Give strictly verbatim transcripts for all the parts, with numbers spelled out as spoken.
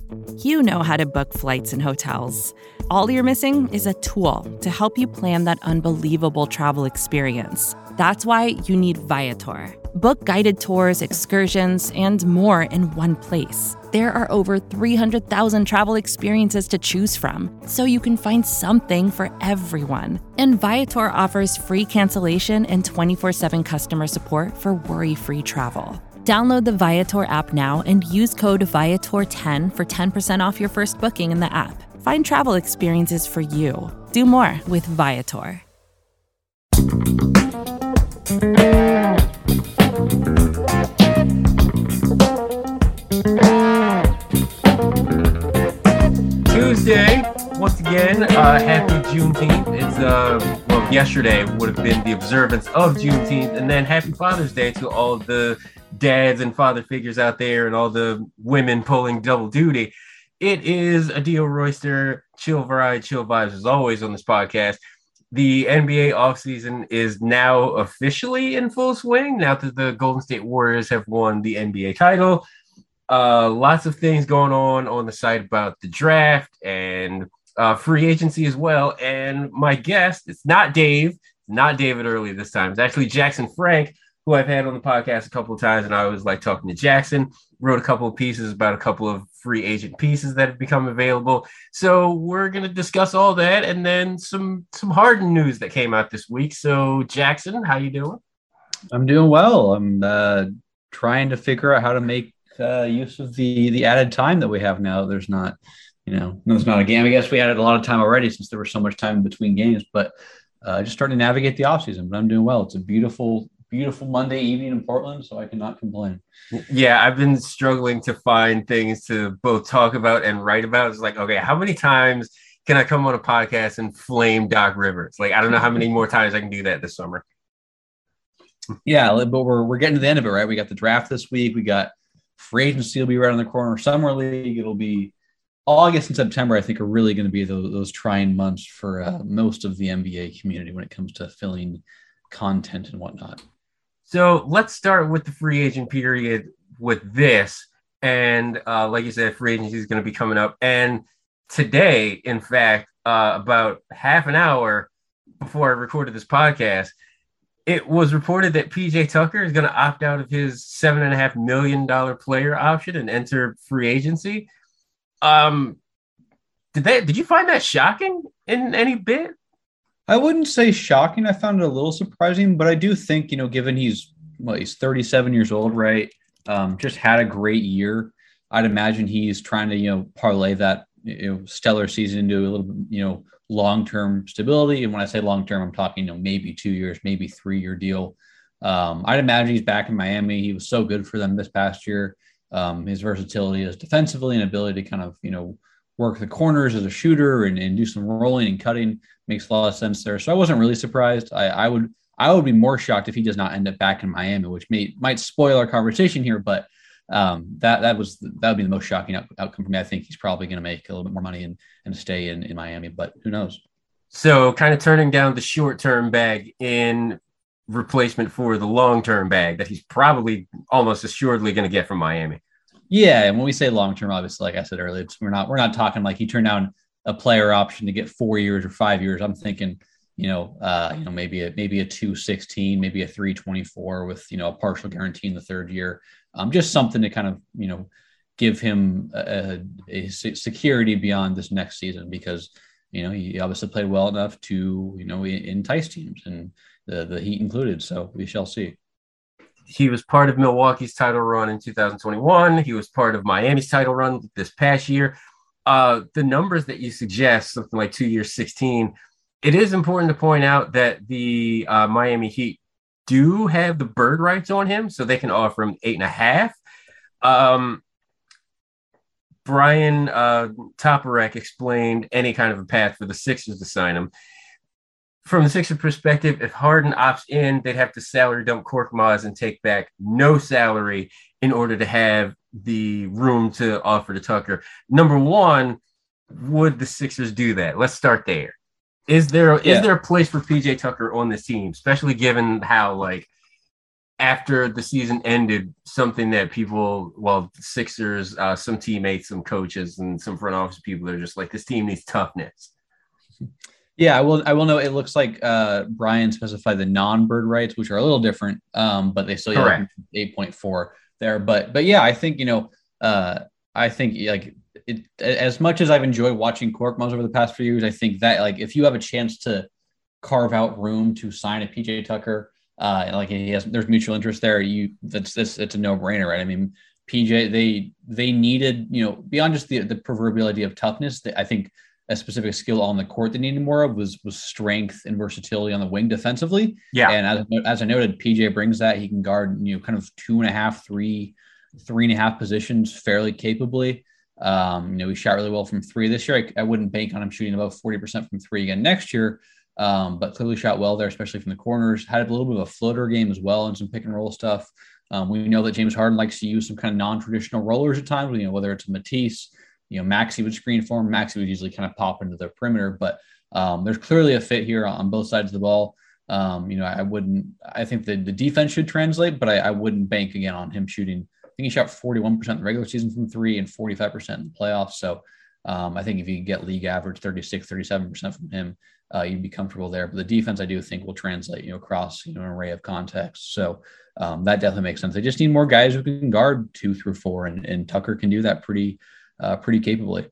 You know how to book flights and hotels. All you're missing is a tool to help you plan that unbelievable travel experience. That's why you need Viator. Book guided tours, excursions, and more in one place. There are over three hundred thousand travel experiences to choose from, so you can find something for everyone. And Viator offers free cancellation and twenty-four seven customer support for worry-free travel. Download the Viator app now and use code Viator ten for ten percent off your first booking in the app. Find travel experiences for you. Do more with Viator. Tuesday, once again, uh, happy Juneteenth. It's, uh, well, yesterday would have been the observance of Juneteenth, and then happy Father's Day to all the dads and father figures out there and all the women pulling double duty. It is Adil Royster, chill variety, chill vibes as always on this podcast. The N B A offseason is now officially in full swing now that the Golden State Warriors have won the N B A title. Uh, lots of things going on on the site about the draft and uh, free agency as well. And my guest, it's not Dave, not David Early this time. It's actually Jackson Frank, who I've had on the podcast a couple of times, and I always like talking to Jackson. Wrote a couple of pieces about a couple of free agent pieces that have become available. So we're going to discuss all that and then some some Harden news that came out this week. So Jackson, how you doing? I'm doing well. I'm uh, trying to figure out how to make uh, use of the the added time that we have now. There's not, you know, there's not a game. I guess we had a lot of time already since there was so much time between games, but uh, just starting to navigate the offseason. But I'm doing well. It's a beautiful Beautiful Monday evening in Portland, so I cannot complain. Yeah, I've been struggling to find things to both talk about and write about. It's like, okay, how many times can I come on a podcast and flame Doc Rivers? Like, I don't know how many more times I can do that this summer. Yeah, but we're we're getting to the end of it, right? We got the draft this week. We got free agency will be right on the corner. Summer League, it'll be August and September, I think, are really going to be those, those trying months for uh, most of the N B A community when it comes to filling content and whatnot. So let's start with the free agent period with this. And uh, like you said, free agency is going to be coming up. And today, in fact, uh, about half an hour before I recorded this podcast, it was reported that P J Tucker is going to opt out of his seven and a half million dollar player option and enter free agency. Um, did that? Did you find that shocking in any bit? I wouldn't say shocking. I found it a little surprising, but I do think, you know, given he's, well, he's thirty-seven years old, right? Um, just had a great year. I'd imagine he's trying to, you know, parlay that, you know, stellar season into a little, you know, long-term stability. And when I say long-term, I'm talking, you know, maybe two years, maybe three-year deal. Um, I'd imagine he's back in Miami. He was so good for them this past year. Um, his versatility is defensively and ability to kind of, you know, work the corners as a shooter and, and do some rolling and cutting makes a lot of sense there. So I wasn't really surprised. I, I would I would be more shocked if he does not end up back in Miami, which may might spoil our conversation here. But um, that that was that would be the most shocking out, outcome for me. I think he's probably going to make a little bit more money and and stay in, in Miami, but who knows? So kind of turning down the short term bag in replacement for the long term bag that he's probably almost assuredly going to get from Miami. Yeah, and when we say long term, obviously, like I said earlier, it's, we're not we're not talking like he turned down a player option to get four years or five years. I'm thinking, you know, uh, you know, maybe a maybe a two sixteen, maybe a three twenty-four with, you know, a partial guarantee in the third year. Um, just something to kind of, you know, give him a, a security beyond this next season because, you know, he obviously played well enough to, you know, entice teams and the the Heat included. So we shall see. He was part of Milwaukee's title run in two thousand twenty-one. He was part of Miami's title run this past year. Uh, the numbers that you suggest, something like two years, sixteen, it is important to point out that the uh, Miami Heat do have the bird rights on him, so they can offer him eight and a half. Um, Brian uh, Toporek explained any kind of a path for the Sixers to sign him. From the Sixers perspective, if Harden opts in, they'd have to salary dump Korkmaz and take back no salary in order to have the room to offer to Tucker. Number one, would the Sixers do that? Let's start there. Is there yeah. is there a place for P J Tucker on this team, especially given how like after the season ended, something that people, well, Sixers, uh, some teammates, some coaches, and some front office people are just like, this team needs toughness. Yeah, I will. I will know. It looks like uh, Brian specified the non-bird rights, which are a little different, um, but they still have eight point four there. But but yeah, I think you know, uh, I think like it, as much as I've enjoyed watching Korkmaz over the past few years, I think that like if you have a chance to carve out room to sign a P J Tucker, uh, like he has, there's mutual interest there. You that's this it's a no-brainer, right? I mean, P J they they needed you know beyond just the the proverbial idea of toughness. That I think. A specific skill on the court they needed more of was was strength and versatility on the wing defensively. Yeah. And as, as I noted, P J brings that. He can guard, you know, kind of two and a half, three, three and a half positions fairly capably. Um, you know, he shot really well from three this year. I, I wouldn't bank on him shooting about forty percent from three again next year, um, but clearly shot well there, especially from the corners. Had a little bit of a floater game as well and some pick and roll stuff. Um, we know that James Harden likes to use some kind of non-traditional rollers at times, you know, whether it's a Matisse, you know, Maxey would screen for him. Maxey would usually kind of pop into the perimeter, but um, there's clearly a fit here on both sides of the ball. Um, you know, I wouldn't, I think the, the defense should translate, but I, I wouldn't bank again on him shooting. I think he shot forty-one percent in the regular season from three and forty-five percent in the playoffs. So um, I think if you get league average thirty-six, thirty-seven percent from him, uh, you'd be comfortable there. But the defense, I do think will translate, you know, across, you know, an array of contexts. So um, that definitely makes sense. They just need more guys who can guard two through four, and, and Tucker can do that pretty, Uh, pretty capably.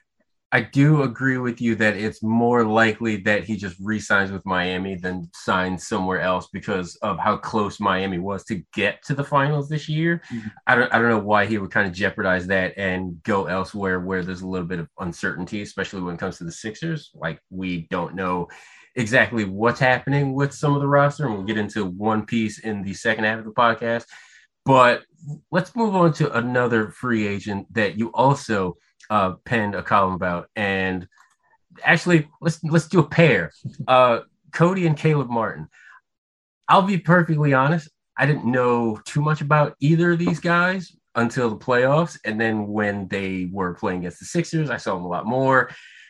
I do agree with you that it's more likely that he just re-signs with Miami than signs somewhere else because of how close Miami was to get to the finals this year. Mm-hmm. I don't I don't know why he would kind of jeopardize that and go elsewhere where there's a little bit of uncertainty, especially when it comes to the Sixers. Like, we don't know exactly what's happening with some of the roster, and we'll get into one piece in the second half of the podcast. But let's move on to another free agent that you also uh, penned a column about. And actually, let's let's do a pair. Uh, Cody and Caleb Martin. I'll be perfectly honest. I didn't know too much about either of these guys until the playoffs. And then when they were playing against the Sixers, I saw them a lot more.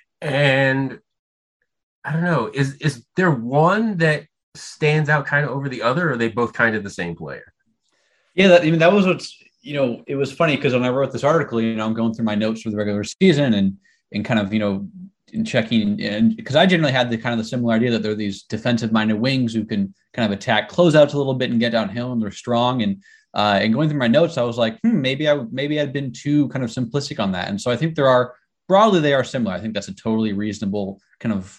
And I don't know, is, is there one that stands out kind of over the other, or are they both kind of the same player? Yeah, that, I mean, that was what's, you know, it was funny because when I wrote this article, you know, I'm going through my notes for the regular season and and kind of, you know, in checking, and because I generally had the kind of the similar idea that they're these defensive-minded wings who can kind of attack closeouts a little bit and get downhill, and they're strong. And uh, and going through my notes, I was like, hmm, maybe I maybe I'd been too kind of simplistic on that. And so I think there are broadly they are similar. I think that's a totally reasonable kind of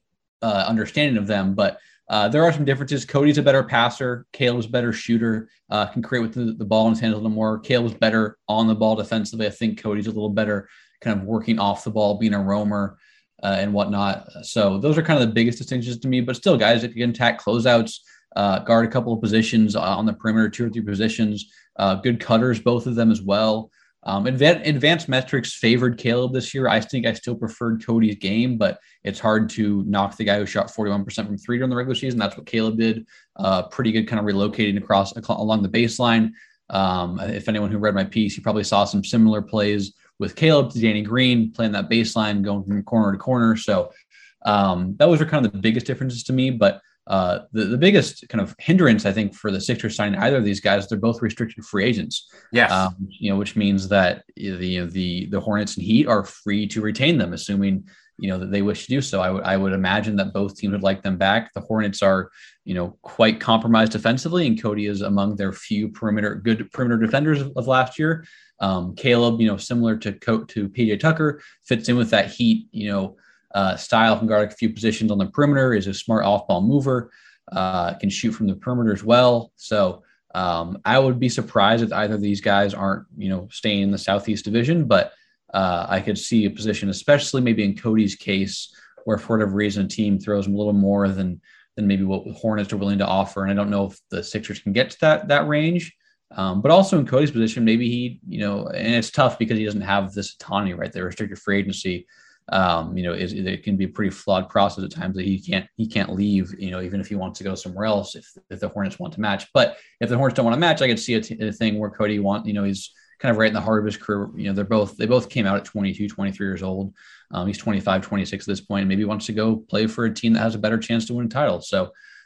uh, understanding of them, but. Uh, there are some differences. Cody's a better passer. Caleb's a better shooter, uh, can create with the, the ball in his hands a little more. Caleb's better on the ball defensively. I think Cody's a little better kind of working off the ball, being a roamer uh, and whatnot. So those are kind of the biggest distinctions to me, but still guys that can attack closeouts, uh, guard a couple of positions on the perimeter, two or three positions, uh, good cutters, both of them as well. Um, advanced, advanced metrics favored Caleb this year. I think I still preferred Cody's game, but it's hard to knock the guy who shot forty-one percent from three during the regular season. That's what Caleb did. Uh, pretty good kind of relocating across along the baseline. Um, if anyone who read my piece, you probably saw some similar plays with Caleb to Danny Green playing that baseline, going from corner to corner. So um, those are kind of the biggest differences to me, but Uh, the, the biggest kind of hindrance, I think, for the Sixers signing either of these guys, they're both restricted free agents. Yes. Um, you know, which means that the, the, the Hornets and Heat are free to retain them, assuming, you know, that they wish to do so. I would, I would imagine that both teams would like them back. The Hornets are, you know, quite compromised defensively, and Cody is among their few perimeter, good perimeter defenders of, of last year. Um, Caleb, you know, similar to to P J Tucker, fits in with that Heat, you know, Uh, style, can guard a few positions on the perimeter, is a smart off-ball mover, uh, can shoot from the perimeter as well. So um, I would be surprised if either of these guys aren't, you know, staying in the Southeast Division, but uh, I could see a position, especially maybe in Cody's case, where for whatever reason a team throws him a little more than than maybe what the Hornets are willing to offer. And I don't know if the Sixers can get to that that range. Um, but also in Cody's position, maybe he, you know, and it's tough because he doesn't have this autonomy, right? The restricted free agency. Um, you know, is, it can be a pretty flawed process at times that he can't he can't leave, you know, even if he wants to go somewhere else, if, if the Hornets want to match. But if the Hornets don't want to match, I could see a, t- a thing where Cody want, you know, he's kind of right in the heart of his career. You know, they're both, they both came out at twenty-two, twenty-three years old. Um, he's twenty-five, twenty-six at this point, and maybe wants to go play for a team that has a better chance to win a title. So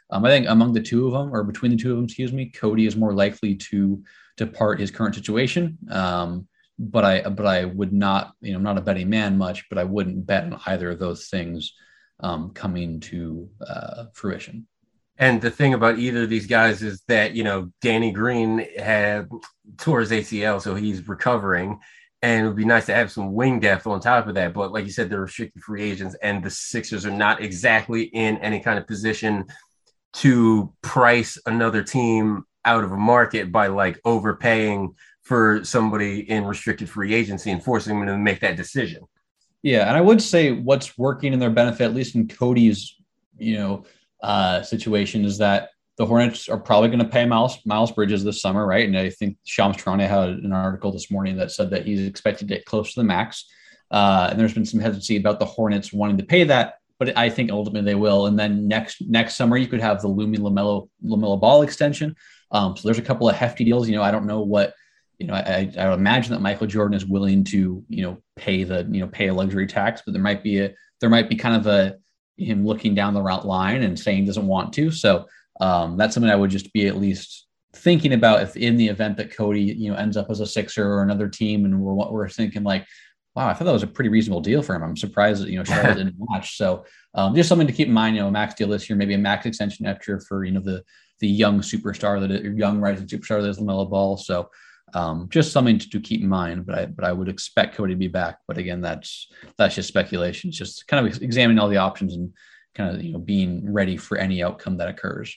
Um, I think among the two of them, or between the two of them, excuse me, Cody is more likely to depart his current situation. Um, but I, but I would not, you know, I'm not a betting man much, but I wouldn't bet on either of those things um, coming to uh, fruition. And the thing about either of these guys is that, you know, Danny Green had tore his A C L, so he's recovering. And it would be nice to have some wing depth on top of that. But like you said, they're restricted free agents, and the Sixers are not exactly in any kind of position to price another team out of a market by like overpaying for somebody in restricted free agency and forcing them to make that decision. Yeah. And I would say what's working in their benefit, at least in Cody's, you know, uh, situation, is that the Hornets are probably going to pay Miles, Miles Bridges this summer, right? And I think Shams Charania had an article this morning that said that he's expected to get close to the max. Uh, and there's been some hesitancy about the Hornets wanting to pay that, but I think ultimately they will. And then next next summer, you could have the looming LaMelo, LaMelo Ball extension. Um, so there's a couple of hefty deals. You know, I don't know what, you know, I, I would imagine that Michael Jordan is willing to, you know, pay the, you know, pay a luxury tax, but there might be a, there might be kind of a, him looking down the route line and saying he doesn't want to. So um, that's something I would just be at least thinking about if in the event that Cody, you know, ends up as a Sixer or another team. And we're, we're thinking like, wow, I thought that was a pretty reasonable deal for him. I'm surprised that, you know, Charlotte didn't match. So um, just something to keep in mind, you know, a max deal this year, maybe a max extension next year for, you know, the, the young superstar that is, young rising superstar that is LaMelo Ball. So um, just something to, to keep in mind, but I, but I would expect Cody to be back. But again, that's, that's just speculation. It's just kind of examining all the options and kind of, you know, being ready for any outcome that occurs.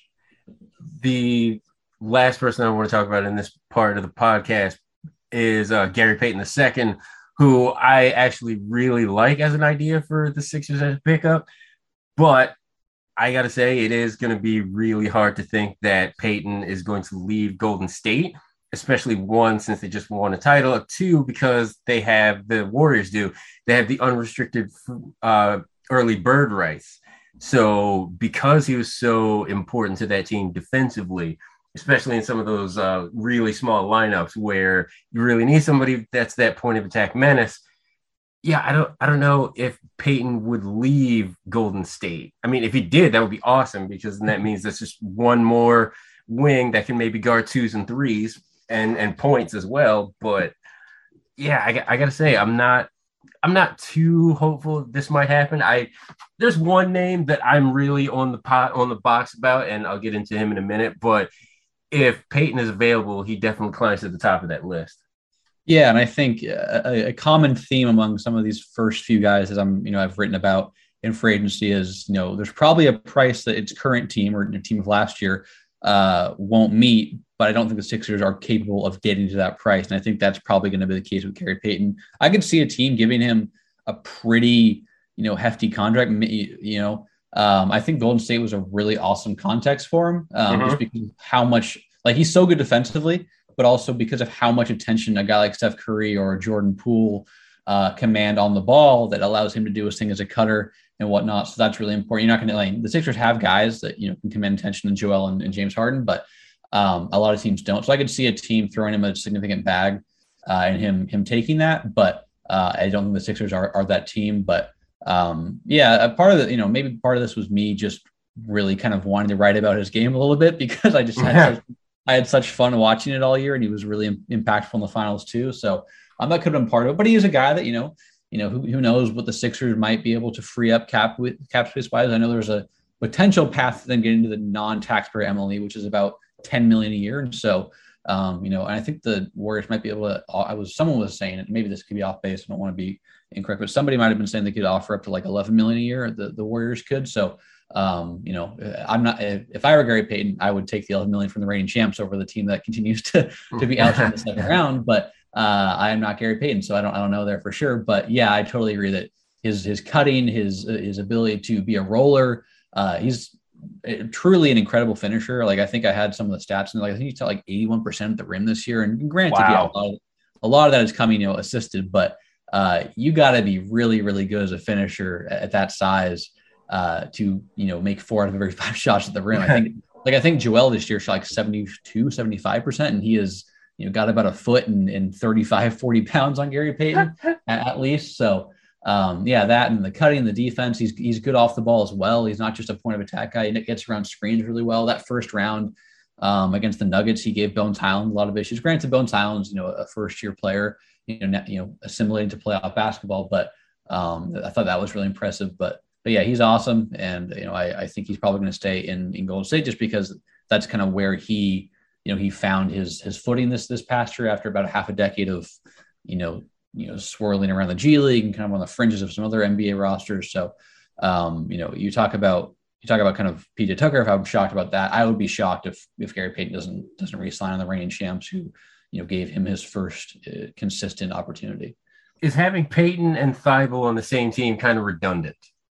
The last person I want to talk about in this part of the podcast is uh, Gary Payton the second, who I actually really like as an idea for the Sixers as a pickup. But I got to say, it is going to be really hard to think that Payton is going to leave Golden State, especially one, since they just won a title, two, because they have, the Warriors do, they have the unrestricted uh, early bird rights. So because he was so important to that team defensively, especially in some of those uh, really small lineups where you really need somebody that's that point of attack menace. Yeah, I don't I don't know if Payton would leave Golden State. I mean, if he did, that would be awesome, because then that means that's just one more wing that can maybe guard twos and threes and, and points as well. But yeah, I, I got to say, I'm not I'm not too hopeful this might happen. I there's one name that I'm really on the pot on the box about, and I'll get into him in a minute. But if Payton is available, he definitely climbs to the top of that list. Yeah, and I think a, a common theme among some of these first few guys, as I'm, you know, I've written about in free agency, is, you know, there's probably a price that its current team or the team of last year uh, won't meet, but I don't think the Sixers are capable of getting to that price. And I think that's probably going to be the case with Gary Payton. I could see a team giving him a pretty, you know, hefty contract. You know, um, I think Golden State was a really awesome context for him, um, mm-hmm. just because of how much, like, he's so good defensively, but also because of how much attention a guy like Steph Curry or Jordan Poole uh, command on the ball that allows him to do his thing as a cutter and whatnot. So that's really important. You're not going to, like, the Sixers have guys that, you know, can command attention in Joel and, and James Harden, but um, a lot of teams don't. So I could see a team throwing him a significant bag uh, and him him taking that, but uh, I don't think the Sixers are, are that team. But um, yeah, a part of the, you know, maybe part of this was me just really kind of wanting to write about his game a little bit, because I just had yeah. such, I had such fun watching it all year, and he was really impactful in the finals too. So um, that could have been part of it. But he is a guy that, you know, you know, who, who knows what the Sixers might be able to free up cap with cap space wise. I know there's a potential path to then get into the non-taxpayer M L E, which is about ten million a year. And so, um, you know, and I think the Warriors might be able to, I was, someone was saying it, maybe this could be off base. I don't want to be incorrect, but somebody might've been saying they could offer up to like eleven million a year. The, the Warriors could. So, um, you know, I'm not, if I were Gary Payton, I would take the eleven million from the reigning champs over the team that continues to, to be out in the second round. But, uh, I am not Gary Payton, so I don't, I don't know there for sure, but yeah, I totally agree that his, his cutting, his, his ability to be a roller, uh, he's truly an incredible finisher. Like, I think I had some of the stats, and like, I think he's at like eighty-one percent at the rim this year. And granted, wow. yeah, a, lot of, a lot of that is coming, you know, assisted, but, uh, you got to be really, really good as a finisher at, at that size, uh, to, you know, make four out of every five shots at the rim. I think, like, I think Joel this year shot like seventy-two, seventy-five percent, and he is, you know, got about a foot and, and thirty-five, forty pounds on Gary Payton at, at least. So, um, yeah, that and the cutting, the defense. He's he's good off the ball as well. He's not just a point of attack guy. He gets around screens really well. That first round um, against the Nuggets, he gave Bones Highland a lot of issues. Granted, Bones Highland's, you know, a first year player, you know, you know, assimilating to playoff basketball, but um, I thought that was really impressive. But but yeah, he's awesome, and you know, I, I think he's probably going to stay in in Golden State just because that's kind of where he, you know, he found his his footing this this past year after about a half a decade of, you know, you know, swirling around the G League and kind of on the fringes of some other N B A rosters. So, um, you know, you talk about you talk about kind of P J Tucker. If I'm shocked about that, I would be shocked if if Gary Payton doesn't doesn't re-sign on the reigning champs who, you know, gave him his first uh, consistent opportunity. Is having Payton and Thibault on the same team kind of redundant?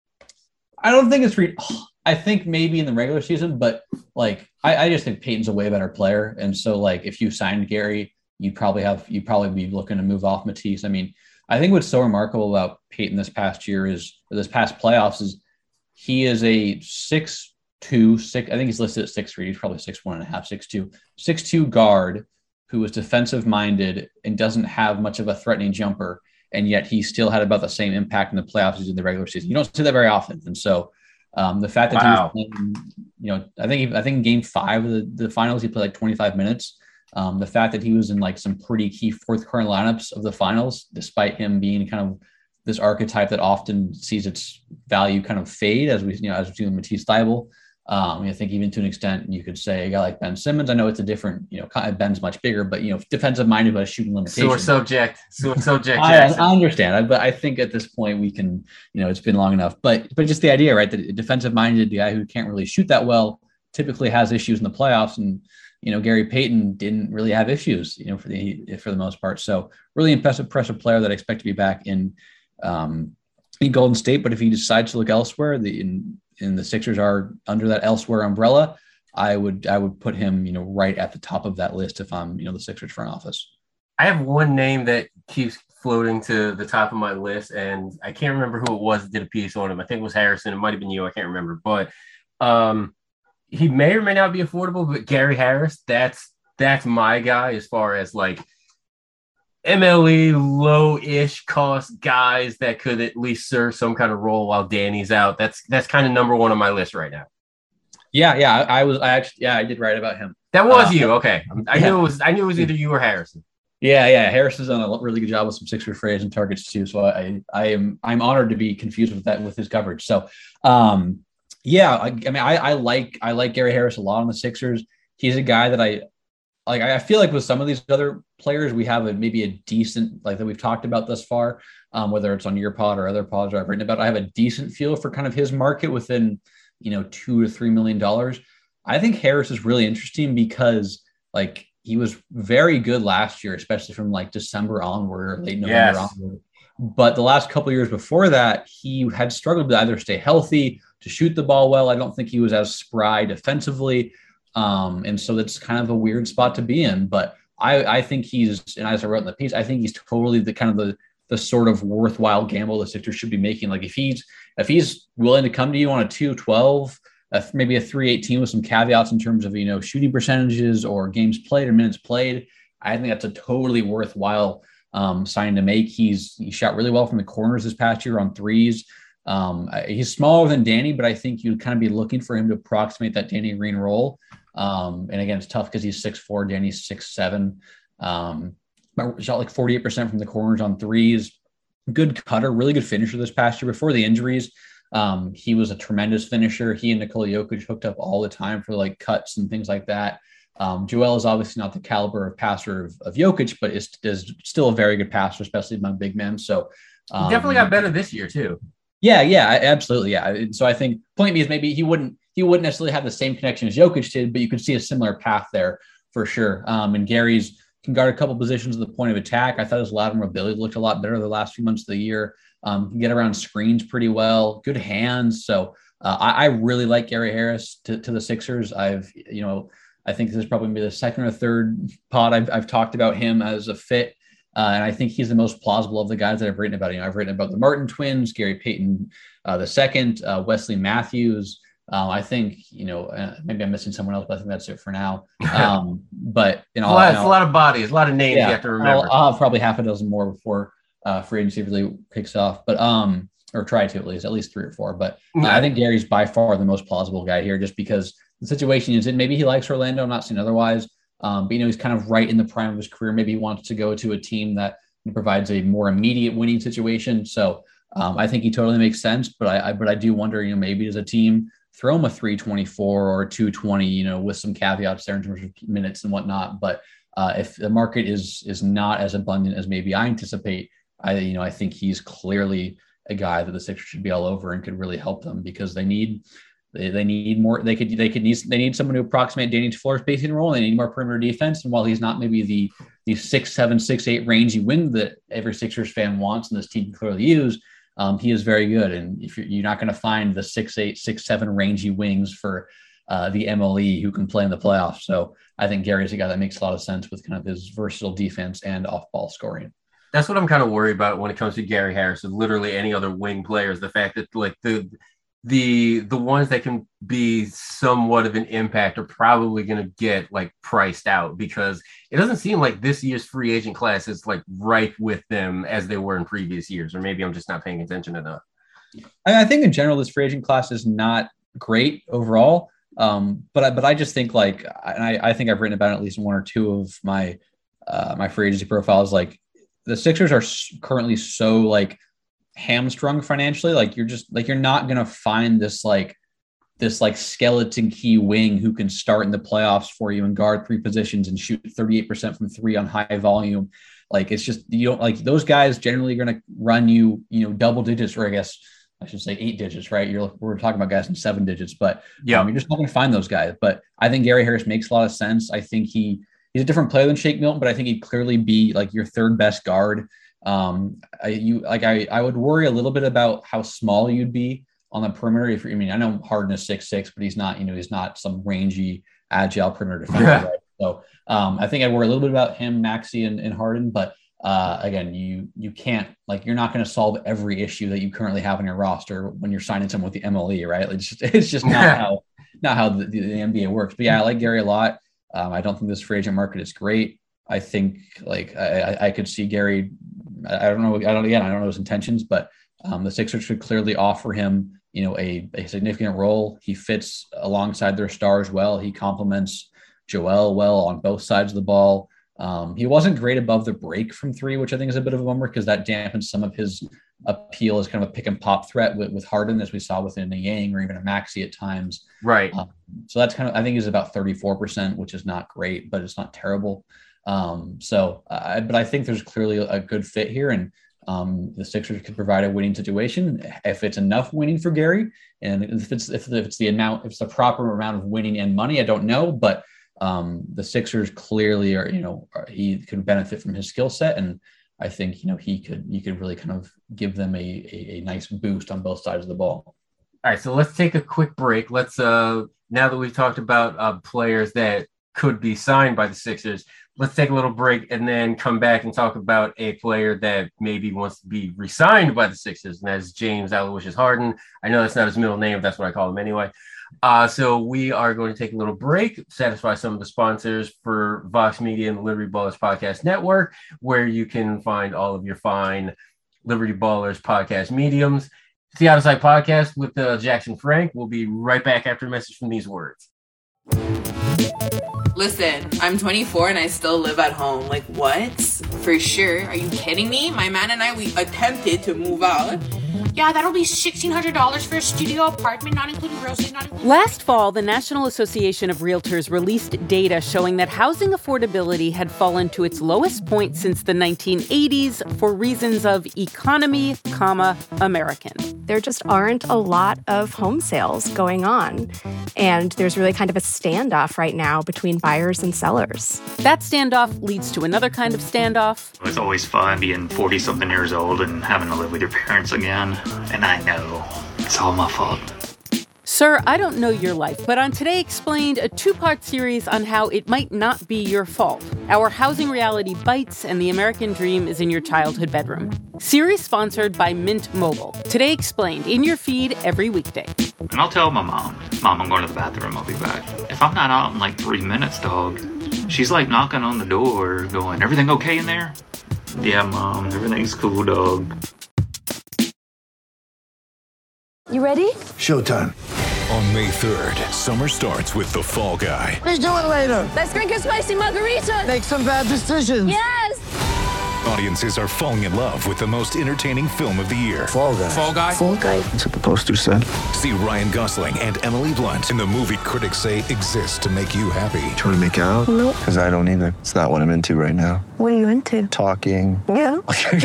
I don't think it's re- I think maybe in the regular season, but like I, I just think Payton's a way better player, and so like if you signed Gary, you'd probably have you'd probably be looking to move off Matisse. I mean, I think what's so remarkable about Payton this past year is or this past playoffs is he is a six two six. I think he's listed at six three. He's probably six one and a half, six two, six two guard who is defensive minded and doesn't have much of a threatening jumper, and yet he still had about the same impact in the playoffs as in the regular season. You don't see that very often, and so. Um, the fact that wow. he was playing, you know, I think he, I think in game five of the, the finals, he played like twenty-five minutes. Um, the fact that he was in like some pretty key fourth quarter lineups of the finals, despite him being kind of this archetype that often sees its value kind of fade as we, you know, as we see with Matisse Thybulle. Um, I think even to an extent, you could say a guy like Ben Simmons. I know it's a different, you know, Ben's much bigger, but, you know, defensive minded, but a shooting limitation. Sore subject, sore subject. I, I understand, but I think at this point we can, you know, it's been long enough. But but just the idea, right, that a defensive minded guy who can't really shoot that well typically has issues in the playoffs, and you know, Gary Payton didn't really have issues, you know, for the for the most part. So really impressive, impressive player that I expect to be back in um, in Golden State. But if he decides to look elsewhere, the in, and the Sixers are under that elsewhere umbrella, I would I would put him, you know, right at the top of that list if I'm, you know, the Sixers front office. I have one name that keeps floating to the top of my list, and I can't remember who it was that did a piece on him. I think it was Harrison. It might have been you. I can't remember. But um, he may or may not be affordable, but Gary Harris, that's that's my guy as far as like M L E low-ish cost guys that could at least serve some kind of role while Danny's out. That's that's kind of number one on my list right now. Yeah, yeah, I, I was. I actually, yeah, I did write about him. That was uh, you, okay? I yeah. knew it was. I knew it was either you or Harrison. Yeah, yeah, Harrison's done a really good job with some Sixers frays and targets too. So I, I am, I'm honored to be confused with that with his coverage. So, um, yeah, I, I mean, I, I like, I like Gary Harris a lot on the Sixers. He's a guy that I. Like, I feel like with some of these other players, we have a, maybe a decent, like that we've talked about thus far, um, whether it's on your pod or other pods I've written about, I have a decent feel for kind of his market within, you know, two to three million dollars. I think Harris is really interesting because like he was very good last year, especially from like December onward or late November yes. onward. But the last couple of years before that, he had struggled to either stay healthy, to shoot the ball well. I don't think he was as spry defensively. Um, and so that's kind of a weird spot to be in, but I, I think he's, and as I wrote in the piece, I think he's totally the kind of the, the sort of worthwhile gamble the Sixers should be making. Like if he's, if he's willing to come to you on a two twelve, uh, maybe a three eighteen with some caveats in terms of, you know, shooting percentages or games played or minutes played, I think that's a totally worthwhile um, sign to make. He's, he shot really well from the corners this past year on threes. Um, he's smaller than Danny, but I think you'd kind of be looking for him to approximate that Danny Green role. Um, and again, it's tough because he's six four, Danny's six seven. Um, shot like forty-eight percent from the corners on threes. Good cutter, really good finisher this past year. Before the injuries, um, he was a tremendous finisher. He and Nikola Jokic hooked up all the time for like cuts and things like that. Um, Joel is obviously not the caliber of passer of, of Jokic, but is, is still a very good passer, especially among big men. So um, he definitely got better this year too. Yeah, yeah, absolutely. Yeah. And so I think point me is maybe he wouldn't, he wouldn't necessarily have the same connection as Jokic did, but you could see a similar path there for sure. Um, and Gary's can guard a couple positions at the point of attack. I thought his lateral mobility looked a lot better the last few months of the year. Um, can get around screens pretty well, good hands. So uh, I, I really like Gary Harris to, to the Sixers. I've, you know, I think this is probably be the second or third pod I've, I've talked about him as a fit. Uh, and I think he's the most plausible of the guys that I've written about. You know, I've written about the Martin twins, Gary Payton uh, the second, uh, Wesley Matthews. Uh, I think, you know, uh, maybe I'm missing someone else, but I think that's it for now. Um, but, you know, well, it's a lot of bodies, a lot of names yeah, you have to remember. I'll, I'll have probably half a dozen more before uh, free agency really kicks off. But um, or try to at least, at least three or four. But uh, I think Gary's by far the most plausible guy here, just because the situation is in. Maybe he likes Orlando. I'm not saying otherwise. Um, but you know, he's kind of right in the prime of his career. Maybe he wants to go to a team that provides a more immediate winning situation. So um, I think he totally makes sense. But I, I but I do wonder, you know, maybe as a team throw him a three twenty-four or a two twenty, you know, with some caveats there in terms of minutes and whatnot. But uh, if the market is is not as abundant as maybe I anticipate, I you know I think he's clearly a guy that the Sixers should be all over and could really help them, because they need they, they need more. They could they could need they need someone to approximate Danny Fuller's spacing role. And they need more perimeter defense. And while he's not maybe the the six seven six eight rangy wing that every Sixers fan wants and this team can clearly use, um, he is very good. And if you're, you're not going to find the six eight six seven rangy wings for uh, the M L E who can play in the playoffs. So I think Gary's a guy that makes a lot of sense with kind of his versatile defense and off ball scoring. That's what I'm kind of worried about when it comes to Gary Harris and literally any other wing players. The fact that like the the the ones that can be somewhat of an impact are probably going to get like priced out, because it doesn't seem like this year's free agent class is like ripe with them as they were in previous years. Or maybe I'm just not paying attention enough. I think in general, this free agent class is not great overall. Um, but I, but I just think like, and I, I think I've written about it at least in one or two of my uh, my free agency profiles, like, the Sixers are currently so like hamstrung financially. Like you're just like, you're not going to find this, like this, like skeleton key wing who can start in the playoffs for you and guard three positions and shoot thirty-eight percent from three on high volume. Like, it's just, you don't like those guys generally going to run you, you know, double digits, or I guess I should say eight digits, right? You're we're talking about guys in seven digits, but yeah, um, you're just not going to find those guys. But I think Gary Harris makes a lot of sense. I think he, He's a different player than Shake Milton, but I think he'd clearly be like your third best guard. Um, I, you like I, I would worry a little bit about how small you'd be on the perimeter. If I mean, I know Harden is six six, but he's not, you know, he's not some rangy, agile perimeter defender. Yeah. Right? So um, I think I'd worry a little bit about him, Maxey, and, and Harden. But uh, again, you you can't like you're not going to solve every issue that you currently have on your roster when you're signing someone with the M L E, right? It's just it's just not how not how the, the N B A works. But yeah, I like Gary a lot. Um, I don't think this free agent market is great. I think like I, I could see Gary. I don't know. I don't again. I don't know his intentions, but um, the Sixers should clearly offer him, you know, a, a significant role. He fits alongside their stars well. He complements Joel well on both sides of the ball. Um, he wasn't great above the break from three, which I think is a bit of a bummer because that dampens some of his appeal as kind of a pick and pop threat with, with Harden, as we saw within a Yang or even a Maxey at times. Right. Um, so that's kind of, I think he's about thirty-four percent, which is not great, but it's not terrible. Um, so, uh, but I think there's clearly a good fit here, and um, the Sixers could provide a winning situation if it's enough winning for Gary. And if it's, if it's the amount, if it's the proper amount of winning and money, I don't know, but um, the Sixers clearly are, you know, are, he could benefit from his skill set. And I think, you know, he could, you could really kind of give them a, a, a nice boost on both sides of the ball. All right. So let's take a quick break. Let's, uh, now that we've talked about uh, players that could be signed by the Sixers, let's take a little break and then come back and talk about a player that maybe wants to be re-signed by the Sixers, and that's James Aloysius Harden. I know that's not his middle name. That's what I call him anyway. Uh, so we are going to take a little break, satisfy some of the sponsors for Vox Media and the Liberty Ballers Podcast Network, where you can find all of your fine Liberty Ballers podcast mediums. It's the Out of Sight Podcast with uh, Jackson Frank. We'll be right back after a message from these words. Listen, I'm twenty-four and I still live at home. Like, what? For sure. Are you kidding me? My man and I, we attempted to move out. Yeah, that'll be sixteen hundred dollars for a studio apartment, not including groceries, not including... Last fall, the National Association of Realtors released data showing that housing affordability had fallen to its lowest point since the nineteen eighties for reasons of economy, comma, American. There just aren't a lot of home sales going on. And there's really kind of a standoff right now between buyers and sellers. That standoff leads to another kind of standoff. It's always fun being forty-something years old and having to live with your parents again. And I know it's all my fault. Sir, I don't know your life, but on Today Explained, a two-part series on how it might not be your fault. Our housing reality bites and the American dream is in your childhood bedroom. Series sponsored by Mint Mobile. Today Explained, in your feed every weekday. And I'll tell my mom, Mom, I'm going to the bathroom, I'll be back. If I'm not out in like three minutes, dog, she's like knocking on the door going, everything okay in there? Yeah, Mom, everything's cool, dog. You ready? Showtime. On May third, summer starts with The Fall Guy. Let's do it later. Let's drink a spicy margarita. Make some bad decisions. Yes. Audiences are falling in love with the most entertaining film of the year. Fall Guy. Fall Guy. Fall Guy. That's what the poster said. See Ryan Gosling and Emily Blunt in the movie critics say exists to make you happy. Trying to make it out? Nope. Because I don't either. It's not what I'm into right now. What are you into? Talking. Yeah.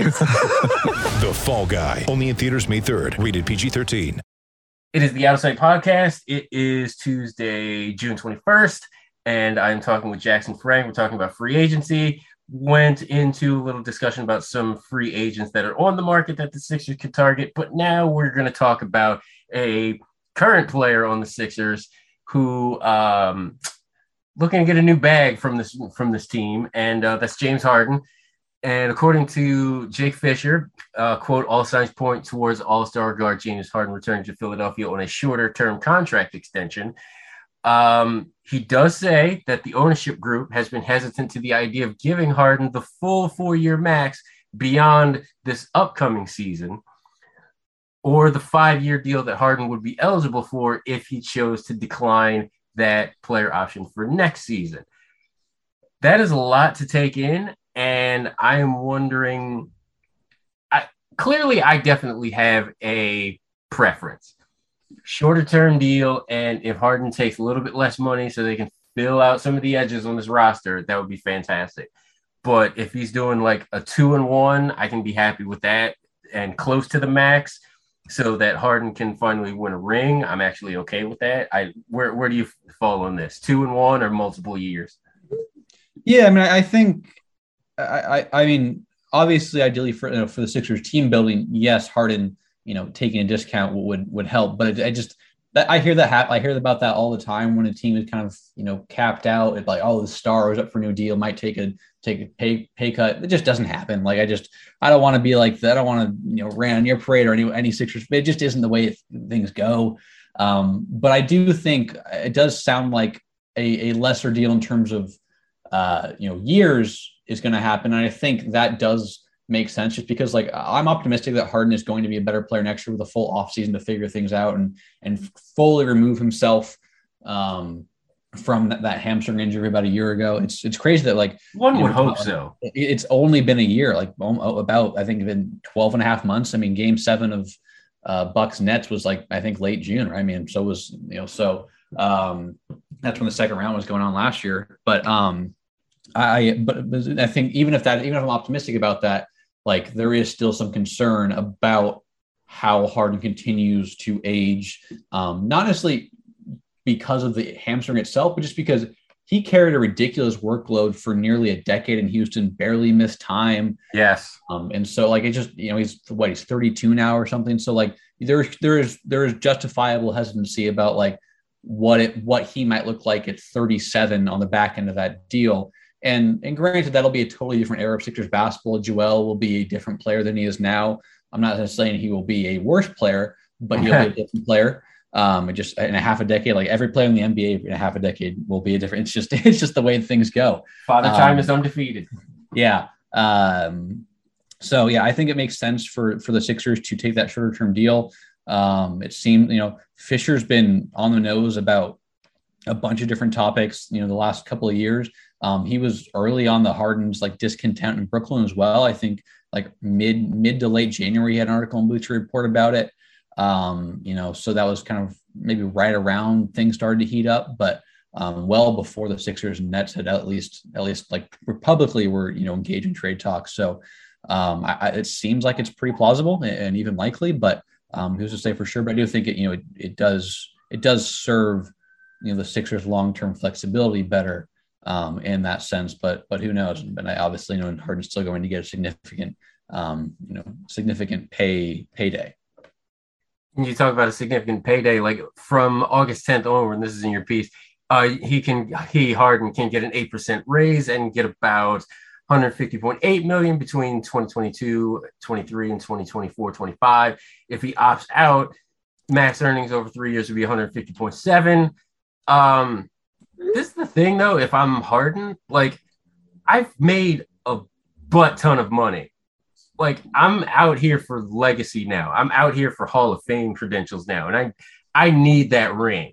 The Fall Guy. Only in theaters May third. Rated P G thirteen. It is the Out of Sight Podcast. It is Tuesday, June twenty-first, and I'm talking with Jackson Frank. We're talking about free agency. Went into a little discussion about some free agents that are on the market that the Sixers could target, but now we're going to talk about a current player on the Sixers who um, looking to get a new bag from this from this team, and uh, that's James Harden. And according to Jake Fisher, uh, quote, all signs point towards all-star guard James Harden returning to Philadelphia on a shorter-term contract extension. Um, he does say that the ownership group has been hesitant to the idea of giving Harden the full four-year max beyond this upcoming season, or the five-year deal that Harden would be eligible for if he chose to decline that player option for next season. That is a lot to take in. And I am wondering, I, clearly I definitely have a preference. Shorter term deal, and if Harden takes a little bit less money so they can fill out some of the edges on this roster, that would be fantastic. But if he's doing like a two and one, I can be happy with that and close to the max so that Harden can finally win a ring. I'm actually okay with that. I where where do you fall on this? Two and one or multiple years? Yeah, I mean, I think I, I, I mean, obviously, ideally for you know, for the Sixers team building, yes, Harden, you know, taking a discount would would help. But it, I just that I hear that ha- I hear about that all the time when a team is kind of you know capped out. It's like, oh, the star is up for a new deal, might take a take a pay pay cut. It just doesn't happen. Like I just I don't want to be like that. I don't want to you know ran on your parade or any any Sixers. It just isn't the way it, things go. Um, but I do think it does sound like a, a lesser deal in terms of uh, you know years is going to happen. And I think that does make sense just because like I'm optimistic that Harden is going to be a better player next year with a full offseason to figure things out and, and fully remove himself um, from that, that hamstring injury about a year ago. It's, it's crazy that like one would know, hope so. It's only been a year, like about, I think been twelve and a half months. I mean, game seven of uh, Bucks Nets was like, I think late June, right? I mean, so was, you know, so um, that's when the second round was going on last year. But um, I, but, but I think even if that, even if I'm optimistic about that, like there is still some concern about how Harden continues to age, um, not necessarily because of the hamstring itself, but just because he carried a ridiculous workload for nearly a decade in Houston, barely missed time. Yes. Um, and so like, it just, you know, he's what, he's thirty-two now or something. So like there, there is, there is justifiable hesitancy about like what it, what he might look like at thirty-seven on the back end of that deal. And and granted, that'll be a totally different era of Sixers basketball. Joel will be a different player than he is now. I'm not saying he will be a worse player, but he'll be a different player. Um, just in a half a decade, like every player in the N B A in a half a decade will be a different. It's just it's just the way things go. Father Time um, is undefeated. Yeah. Um, so yeah, I think it makes sense for for the Sixers to take that shorter term deal. Um, it seemed you know Fisher's been on the nose about a bunch of different topics. You know, the last couple of years. Um, he was early on the Harden's like discontent in Brooklyn as well. I think like mid mid to late January, he had an article in Bleacher Report about it. Um, you know, so that was kind of maybe right around things started to heat up, but um, well before the Sixers and Nets had at least at least like publicly were you know engaged in trade talks. So um, I, I, it seems like it's pretty plausible and, and even likely, but um, who's to say for sure? But I do think it you know it, it does it does serve you know the Sixers long term flexibility better. Um, in that sense, but but who knows? But I obviously know Harden's still going to get a significant, um, you know, significant pay payday. You talk about a significant payday, like from August tenth onward, and this is in your piece. Uh, he can he Harden can get an eight percent raise and get about one hundred fifty point eight million between twenty twenty-two, twenty-three, and twenty twenty-four, twenty-five. If he opts out, max earnings over three years would be one hundred fifty point seven. Um, This is the thing, though. If I'm Harden, like I've made a butt ton of money. Like, I'm out here for legacy now. I'm out here for Hall of Fame credentials now. And I, I need that ring.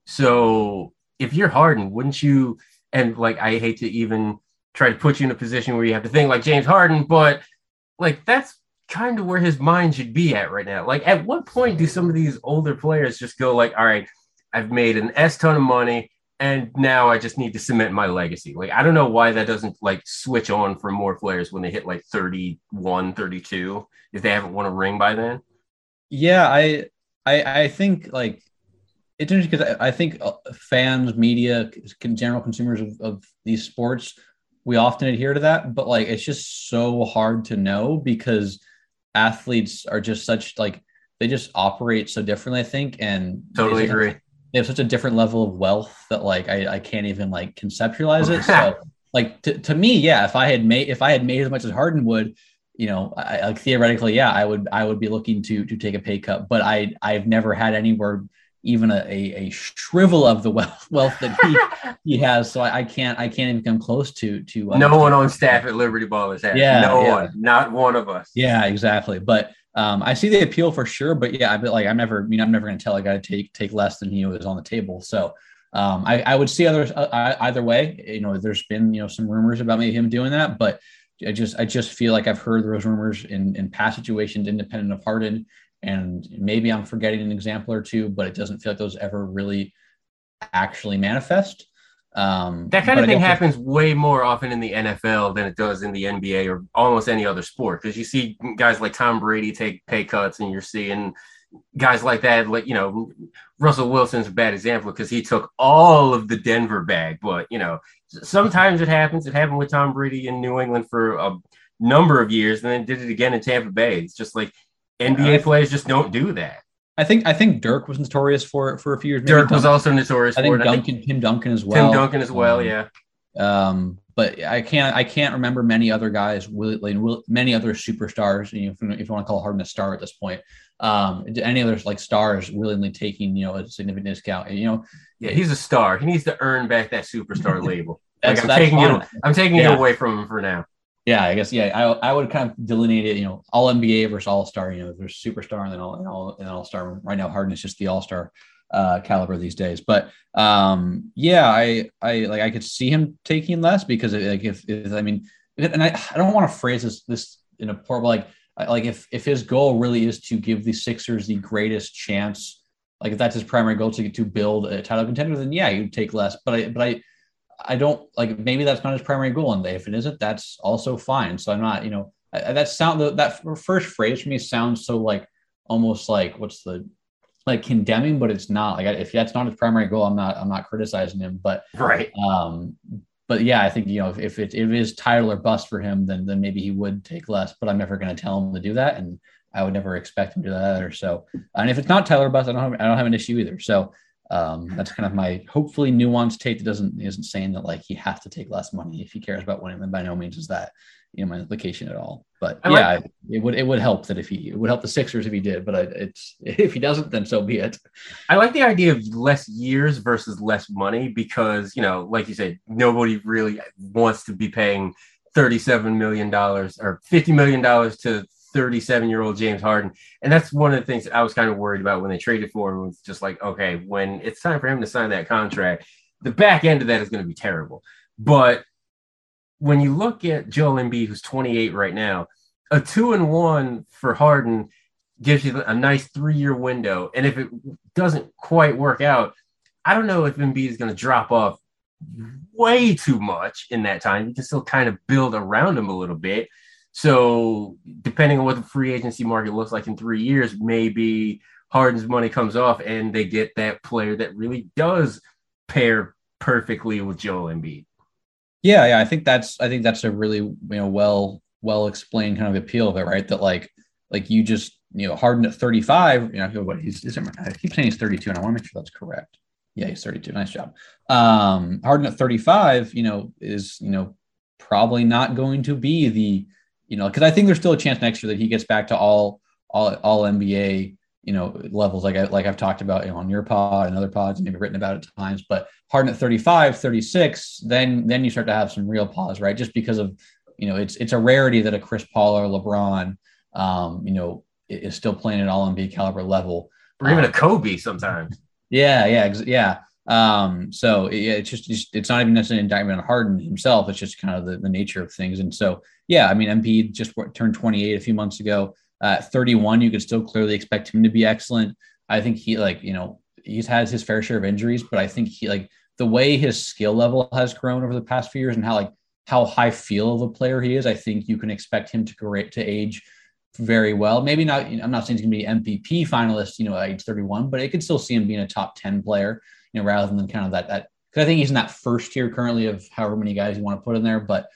So if you're Harden, wouldn't you, and like, I hate to even try to put you in a position where you have to think like James Harden, but like, that's kind of where his mind should be at right now. Like, at what point do some of these older players just go like, all right, I've made an S ton of money, and now I just need to cement my legacy. Like, I don't know why that doesn't like switch on for more players when they hit like thirty-one, thirty-two, if they haven't won a ring by then. Yeah, I, I, I think like it's interesting because I, I think fans, media, general consumers of, of these sports, we often adhere to that, but like, it's just so hard to know because athletes are just such like, they just operate so differently, I think. And totally agree. Have, they have such a different level of wealth that like, I, I can't even like conceptualize it. So like to, to me, yeah, if I had made, if I had made as much as Harden would, you know, I, like theoretically, yeah, I would, I would be looking to, to take a pay cut, but I, I've never had anywhere, even a, a, a shrivel of the wealth, wealth that he, he has. So I, I can't, I can't even come close to, to, uh, no one on staff at Liberty Ballers has. Yeah, no yeah. one, not one of us. Yeah, exactly. But um, I see the appeal for sure, but yeah, I like, I'm never, I mean, I'm never going to tell a guy to take, take less than he was on the table. So um, I, I would see others uh, either way. You know, there's been, you know, some rumors about maybe him doing that, but I just, I just feel like I've heard those rumors in, in past situations, independent of Harden. And maybe I'm forgetting an example or two, but it doesn't feel like those ever really actually manifest. Um, that kind of thing happens way more often in the N F L than it does in the N B A or almost any other sport. Because you see guys like Tom Brady take pay cuts, and you're seeing guys like that, like, you know, Russell Wilson's a bad example because he took all of the Denver bag. But, you know, sometimes it happens. It happened with Tom Brady in New England for a number of years, and then did it again in Tampa Bay. It's just like, N B A yeah, players just don't do that. I think I think Dirk was notorious for it for a few years. Dirk was also notorious I for think it. Duncan, I think Tim Duncan as well. Tim Duncan as well, um, yeah. Um, but I can't I can't remember many other guys, like many other superstars. You know, if, if you want to call Harden a star at this point, um, any other like stars willingly taking, you know, a significant discount. You know, yeah, he's a star. He needs to earn back that superstar label. That's, like I'm that's taking fine. it. I'm taking yeah. it away from him for now. Yeah, I guess. Yeah, I I would kind of delineate it. You know, all N B A versus all star. You know, there's superstar and then all and all and all star. Right now, Harden is just the all star uh, caliber these days. But um, yeah, I I like I could see him taking less because like if, if I mean, and I, I don't want to phrase this this in a poor, but like like if if his goal really is to give the Sixers the greatest chance, like if that's his primary goal to to build a title contender, then yeah, you'd take less. But I but I. I don't like, maybe that's not his primary goal. And if it isn't, that's also fine. So I'm not, you know, that sound, that first phrase for me sounds so like, almost like what's the, like condemning, but it's not like, if that's not his primary goal, I'm not, I'm not criticizing him, but right. Um, but yeah, I think, you know, if, if it, if it is title or bust for him, then, then maybe he would take less, but I'm never going to tell him to do that. And I would never expect him to do that either. So, and if it's not Tyler bust, I don't have, I don't have an issue either. So, Um, that's kind of my hopefully nuanced take that doesn't isn't saying that like he has to take less money if he cares about winning. Then by no means is that, you know, my implication at all. But I yeah, like, it would it would help that if he it would help the Sixers if he did. But I, it's if he doesn't, then so be it. I like the idea of less years versus less money because, you know, like you said, nobody really wants to be paying thirty-seven million dollars or fifty million dollars to thirty-seven-year-old James Harden. And that's one of the things that I was kind of worried about when they traded for him. Was just like, okay, when it's time for him to sign that contract, the back end of that is going to be terrible. But when you look at Joel Embiid, who's twenty-eight right now, a two and one for Harden gives you a nice three-year window. And if it doesn't quite work out, I don't know if Embiid is going to drop off way too much in that time. You can still kind of build around him a little bit. So depending on what the free agency market looks like in three years, maybe Harden's money comes off and they get that player that really does pair perfectly with Joel Embiid. Yeah, yeah, I think that's I think that's a really, you know, well well explained kind of appeal of it, right? That like like you just, you know, Harden at thirty-five, you know, what he's is I keep saying he's thirty-two, and I want to make sure that's correct. Yeah, he's thirty-two. Nice job. Um, Harden at thirty-five, you know, is, you know, probably not going to be the, you know, because I think there's still a chance next year that he gets back to all all all N B A, you know, levels like I like I've talked about, you know, on your pod and other pods and maybe written about at times. But Harden at thirty-five, thirty-six, then then you start to have some real pause, right? Just because of you know, it's it's a rarity that a Chris Paul or LeBron, um, you know, is still playing at all N B A caliber level, or even um, a Kobe sometimes. Yeah, yeah, ex- yeah. Um, so yeah, it's just, just it's not even necessarily an indictment on Harden himself. It's just kind of the, the nature of things. And so, yeah, I mean, Embiid just turned twenty-eight a few months ago. Uh, at thirty-one, you could still clearly expect him to be excellent. I think he like, you know, he's had his fair share of injuries, but I think he like the way his skill level has grown over the past few years and how like how high feel of a player he is, I think you can expect him to great to age very well. Maybe not, I'm not saying he's going to be M V P finalist, you know, at age thirty-one, but I could still see him being a top ten player, you know, rather than kind of that, that, because I think he's in that first tier currently of however many guys you want to put in there. But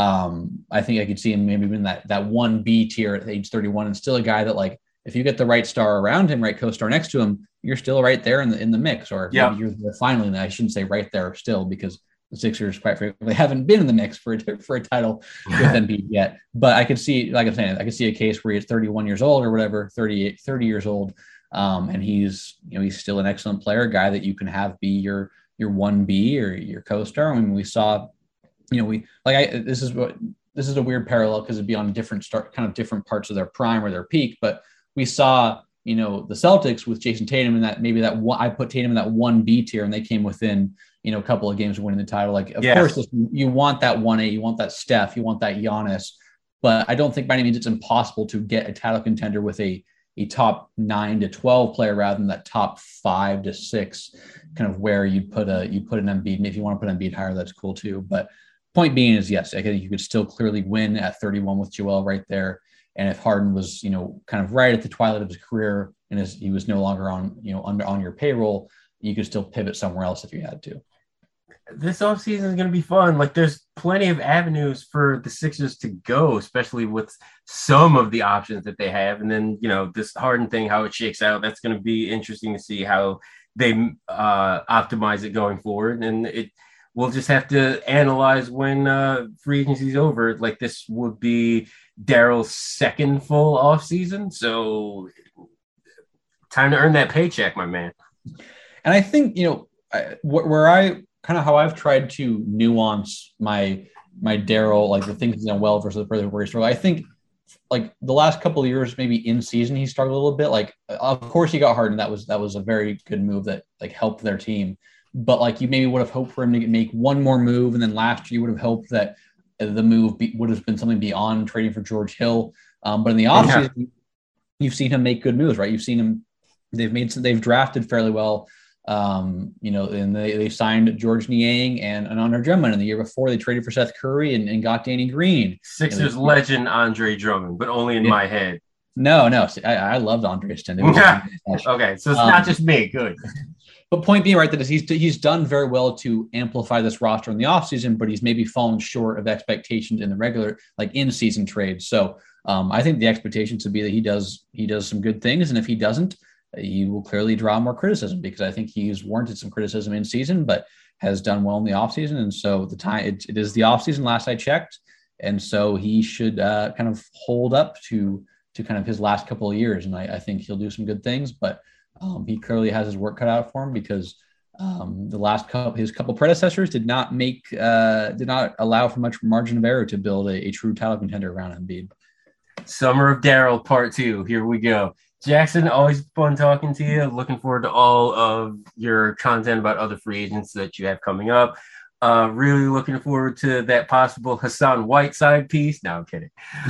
um, I think I could see him maybe in that, that one B tier at age thirty-one, and still a guy that like, if you get the right star around him, right co-star next to him, you're still right there in the in the mix, or yeah. maybe you're there finally. And I shouldn't say right there still, because the Sixers quite frequently haven't been in the mix for a, for a title with Embiid yet. But I could see, like I'm saying, I could see a case where he's thirty-one years old or whatever, thirty-eight, thirty years old, um, and he's you know he's still an excellent player, a guy that you can have be your your one B or your co-star. I mean, we saw, you know, we like I this is what this is a weird parallel because it'd be on different start, kind of different parts of their prime or their peak, but we saw. You know, the Celtics with Jason Tatum and that maybe that one, I put Tatum in that one B tier and they came within, you know, a couple of games of winning the title. Like, of yes. course, you want that one A, you want that Steph, you want that Giannis, but I don't think by any means it's impossible to get a title contender with a, a top nine to twelve player rather than that top five to six kind of where you'd put a, you put an Embiid. And if you want to put Embiid higher, that's cool too. But point being is, yes, I think you could still clearly win at thirty-one with Joel right there. And if Harden was, you know, kind of right at the twilight of his career and his, he was no longer on, you know, under on your payroll, you could still pivot somewhere else if you had to. This offseason is going to be fun. Like, there's plenty of avenues for the Sixers to go, especially with some of the options that they have. And then, you know, this Harden thing, how it shakes out, that's going to be interesting to see how they uh, optimize it going forward. And it we'll just have to analyze when uh, free agency is over. Like, this would be Daryl's second full off season, so time to earn that paycheck, my man. And I think, you know, I, where I kind of how I've tried to nuance my my Daryl, like the things he's done well versus the further where he struggled. I think like the last couple of years, maybe in season, he struggled a little bit. Like, of course, he got Harden. That was that was a very good move that like helped their team. But like you maybe would have hoped for him to make one more move, and then last year you would have hoped that the move be, would have been something beyond trading for George Hill. Um, but in the offseason, yeah. you've seen him make good moves, right? You've seen him. They've made some, they've drafted fairly well. Um, you know, and they, they signed George Niang and, and Andre Drummond. And the year before, they traded for Seth Curry and, and got Danny Green. Sixers you know, legend Andre Drummond, but only in yeah. my head. No, no, I, I loved Andre Stin. Okay, so it's um, not just me. Good. But point being, right, that is he's he's done very well to amplify this roster in the offseason, but he's maybe fallen short of expectations in the regular, like in-season trades. So um, I think the expectation should be that he does he does some good things, and if he doesn't, he will clearly draw more criticism because I think he's warranted some criticism in season, but has done well in the offseason. And so the time it, it is the offseason last I checked, and so he should uh, kind of hold up to to kind of his last couple of years, and I, I think he'll do some good things, but. Um, he clearly has his work cut out for him because um, the last couple, his couple predecessors did not make, uh, did not allow for much margin of error to build a, a true title contender around Embiid. Summer of Daryl part two. Here we go. Jackson, always fun talking to you. Looking forward to all of your content about other free agents that you have coming up. Uh, really looking forward to that possible Hassan Whiteside piece. No, I'm kidding.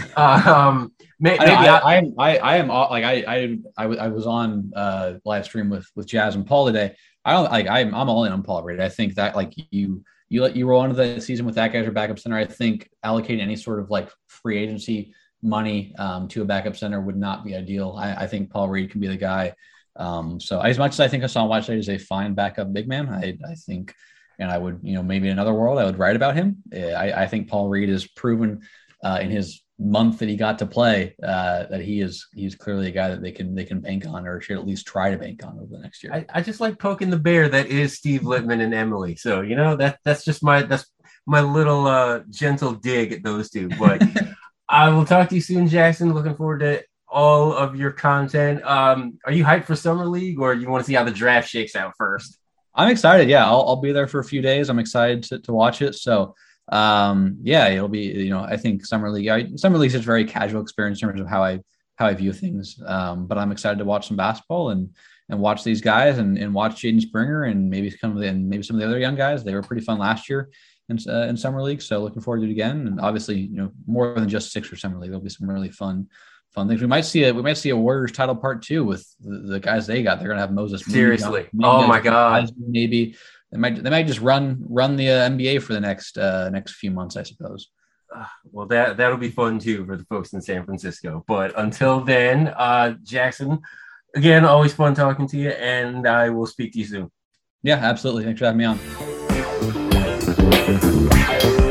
Um, maybe I, I, I, I, I am like I, I, I, I was on uh, live stream with with Jazz and Paul today. I don't like I'm I'm all in on Paul Reed. I think that like you you let you roll into the season with that guy as your backup center. I think allocating any sort of like free agency money um, to a backup center would not be ideal. I, I think Paul Reed can be the guy. Um, so as much as I think Hassan Whiteside is a fine backup big man, I I think. And I would, you know, maybe in another world, I would write about him. I, I think Paul Reed has proven uh, in his month that he got to play uh, that he is he's clearly a guy that they can they can bank on or should at least try to bank on over the next year. I, I just like poking the bear that is Steve Littman and Emily. So you know that that's just my that's my little uh, gentle dig at those two. But I will talk to you soon, Jackson. Looking forward to all of your content. Um, are you hyped for Summer League, or you want to see how the draft shakes out first? I'm excited. Yeah, I'll, I'll be there for a few days. I'm excited to, to watch it. So um, yeah, it'll be, you know, I think summer league, I, summer league is just a very casual experience in terms of how I, how I view things. Um, but I'm excited to watch some basketball and, and watch these guys and, and watch Jaden Springer and maybe some of the, and maybe some of the other young guys. They were pretty fun last year in, uh, in summer league. So looking forward to it again. And obviously, you know, more than just Sixers summer league, there'll be some really fun, fun things. We might see a, we might see a Warriors title part two with the, the guys they got. They're going to have Moses. Seriously. Moody, oh my God. Maybe they might, they might just run, run the uh, N B A for the next, uh, next few months, I suppose. Uh, well, that, that'll be fun too for the folks in San Francisco. But until then, uh, Jackson, again, always fun talking to you, and I will speak to you soon. Yeah, absolutely. Thanks for having me on.